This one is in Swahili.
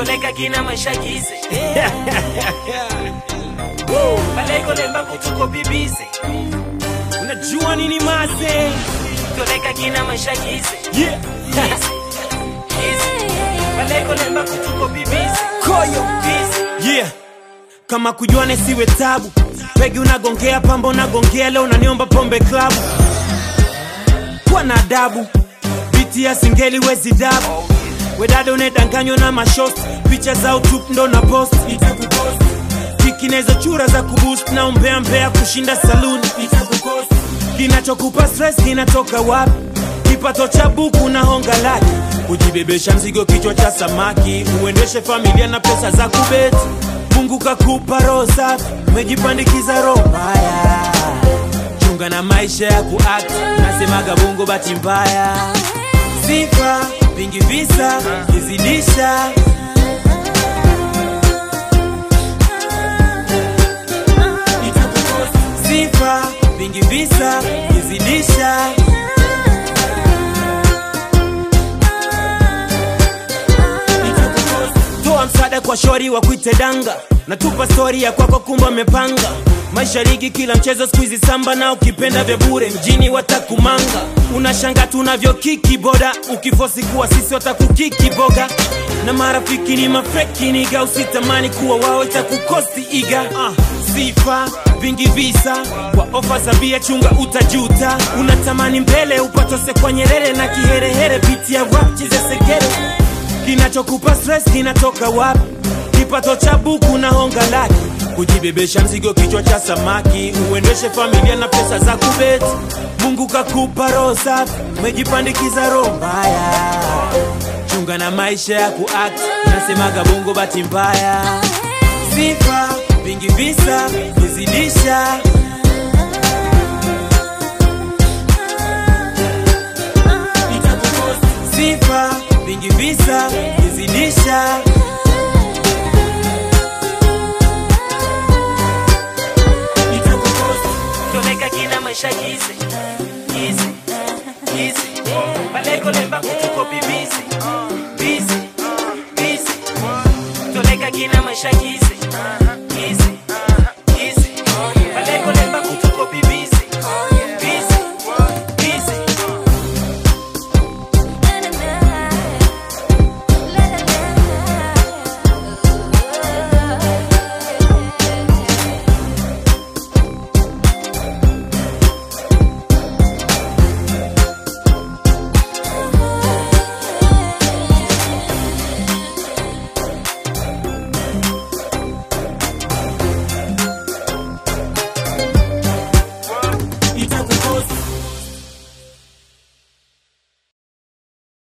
Toleka kina maisha gize. Baleko lemba kutuko bibize. Unajua nini mase? Toleka kina maisha gize. Yeah. Baleko lemba kutuko bibize. Koyo Busy. Yeah. Kama kujuane siwe tabu. Pegi unagongea pambo unagongea leo unaniomba pombe club. Kwa na adabu. Biti ya singeli wezi dabu. Wedada unedanganywa na mashost. Picha za utup ndo na post. Itakupost. Kiki nezo chura za kuboost. Na umbea kushinda saloon. Itakupost. Kinachokupa stress kinatoka wapi? Kipato cha buku na honga laki. Kujibebesha mzigo kichwa cha samaki. Uendeshe familia na pesa za kubeti. Mungu kakupa roho safi. Umejipandikiza roho mbaya. Chunga na maisha ya kuact. Nasemaga bongo bahati mbaya. Sifa vingi visa kizidisha. Sifa vingi visa kizidisha. Toa msaada kwa shori wa kuite danga. Natupa story ya kwako kumba mepanga. Maisha ligi kila mchezo squeezy samba na ukipenda vya bure mjini watakumanga. Unashanga tunavyo kiki boda. Ukifosi kuwa sisi watakukiki boga. Na marafiki ni mafeki niga. Usitamani kuwa wao itakukosti iga. Sifa vingi visa kwa ofa za bia chunga utajuta. Unatamani mbele upatose kwa Nyerere na kiherehere pitia rap chize sekere. Kinachokupa stress kinatoka wapi? Kipato cha buku na honga laki. Kujibebesha mzigo kichwa cha samaki. Uendeshe familia na pesa za kubeti. Mungu kakupa roho safi. Umejipandikiza roho mbaya. Chunga na maisha ya kuact. Nasemaga bongo bahati mbaya. Sifa vingi visa kizidisha. Sifa vingi visa kizidisha. Toleka kina maisha gize. Gize. Baleko lemba kutuko bibize. Busy. Toleka kina maisha gize.